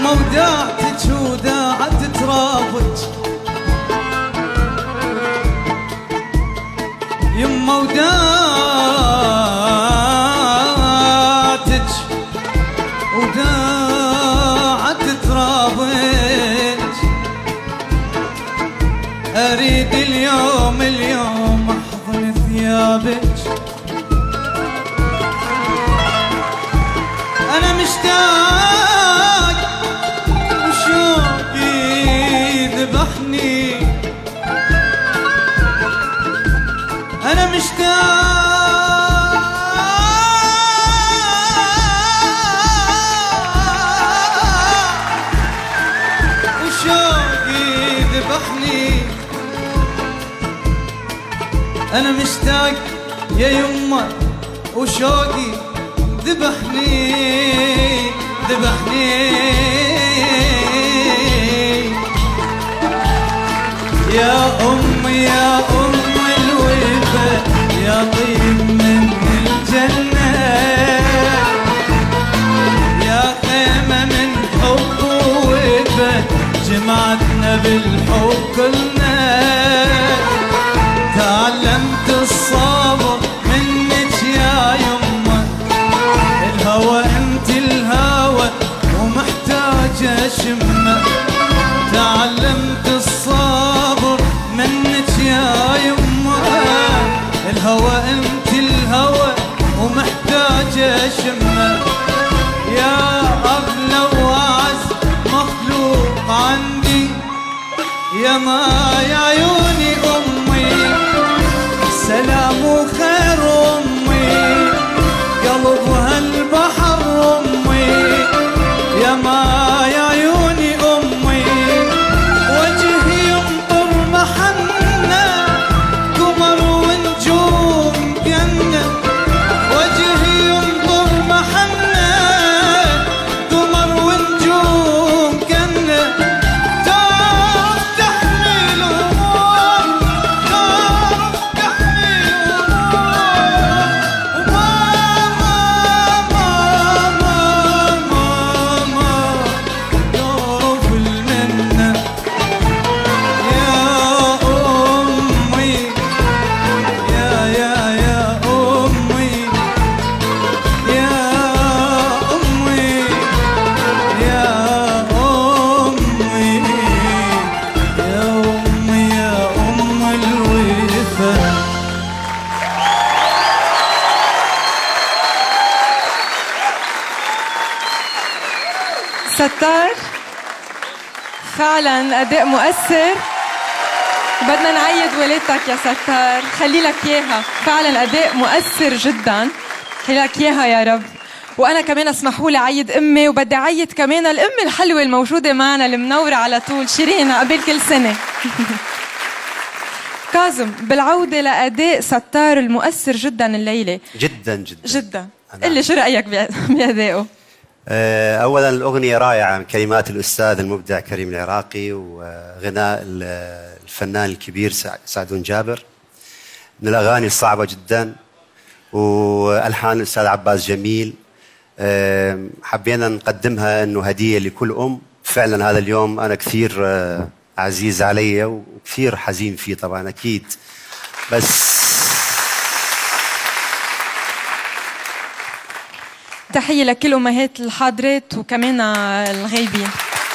يما وداعتك وداعت ترابك، يما وداعتك وداعت ترابك، اريد اليوم احضن ثيابك، انا مشتاق وشوقي ذبحني، انا مشتاق وشوقي ذبحني، انا مشتاق يا يمه وشوقي ذبحني ذبحني، يا أمي يا أم الوفا يا طيب من الجنة، يا خيمة من حب ووفا جمعتنا بالحب كلنا، تعلمت الصبر منك يا يمه، الهوى انت الهوى ومحتاج اشمه، تعلمت الصبر منك يا يمه، الهوى انت الهوى ومحتاج اشمه، يا اغلى واعز مخلوق عندي، يا ما يا عيوني امي، سلام وخير امي، قلبها البحر امي، يا ما يا عيوني امي، وجهي يمطر محنة قمر ونجوم جنة، وجهي يمطر محنة قمر ونجوم جنة، تعرف تحمل هموم، تعرف تحمل ستار فعلا أداء مؤثر، بدنا نعيد ولادتك يا ستار، خلي لك إياها، فعلا أداء مؤثر جدا، خلي لك إياها يا رب. وأنا كمان اسمحوا لي أعيد أمي، وبدي أعيد كمان الأم الحلوة الموجودة معنا المنورة على طول، شيرين قبل كل سنة. كاظم، بالعودة لأداء ستار المؤثر جدا الليلة. جدا جدا جدا، قل لي شو رأيك بأدائه؟ أولا الأغنية رائعة من كلمات الأستاذ المبدع كريم العراقي، وغناء الفنان الكبير سعدون جابر، من الأغاني الصعبة جدا، وألحان الأستاذ عباس جميل. حبينا نقدمها أنه هدية لكل أم. فعلا هذا اليوم أنا كثير عزيز علي وكثير حزين فيه طبعا أكيد، بس تحية لكل أمهات الحاضرات وكمان الغايبين.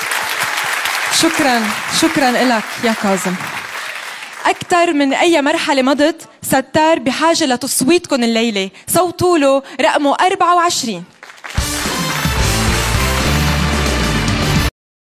شكرا لك يا كاظم. أكثر من أي مرحلة مضت ستار بحاجة لتصويتكم الليلة، صوتوا له رقمه 24.